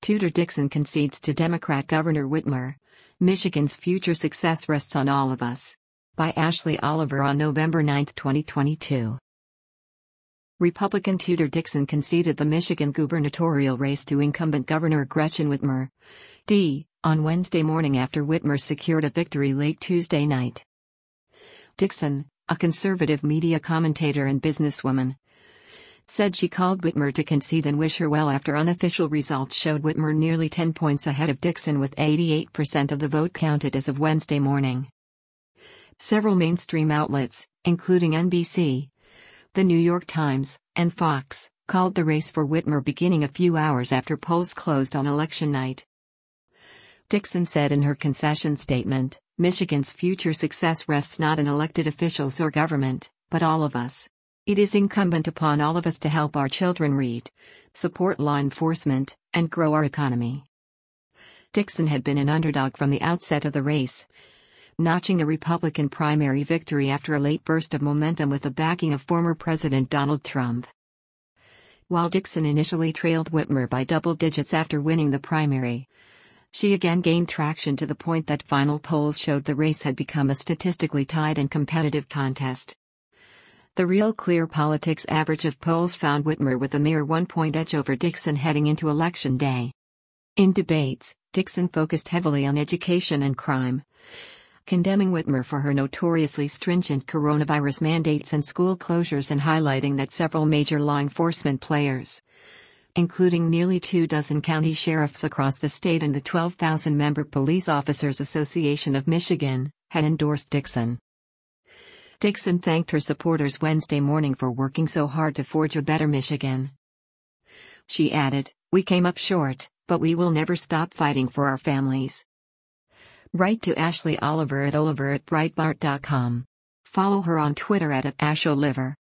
Tudor Dixon concedes to Democrat Governor Whitmer. Michigan's future success rests on all of us. By Ashley Oliver on November 9, 2022. Republican Tudor Dixon conceded the Michigan gubernatorial race to incumbent Governor Gretchen Whitmer, D., on Wednesday morning after Whitmer secured a victory late Tuesday night. Dixon, a conservative media commentator and businesswoman, said she called Whitmer to concede and wish her well after unofficial results showed Whitmer nearly 10 points ahead of Dixon with 88% of the vote counted as of Wednesday morning. Several mainstream outlets, including NBC, The New York Times, and Fox, called the race for Whitmer beginning a few hours after polls closed on election night. Dixon said in her concession statement, "Michigan's future success rests not in elected officials or government, but all of us. It is incumbent upon all of us to help our children read, support law enforcement, and grow our economy." Dixon had been an underdog from the outset of the race, notching a Republican primary victory after a late burst of momentum with the backing of former President Donald Trump. While Dixon initially trailed Whitmer by double digits after winning the primary, she again gained traction to the point that final polls showed the race had become a statistically tied and competitive contest. The Real Clear Politics average of polls found Whitmer with a mere 1-point edge over Dixon heading into Election Day. In debates, Dixon focused heavily on education and crime, condemning Whitmer for her notoriously stringent coronavirus mandates and school closures and highlighting that several major law enforcement players, including nearly 24 county sheriffs across the state and the 12,000-member Police Officers Association of Michigan, had endorsed Dixon. Dixon thanked her supporters Wednesday morning for working so hard to forge a better Michigan. She added, "We came up short, but we will never stop fighting for our families." Write to Ashley Oliver at oliver@breitbart.com. Follow her on Twitter at @asholiver.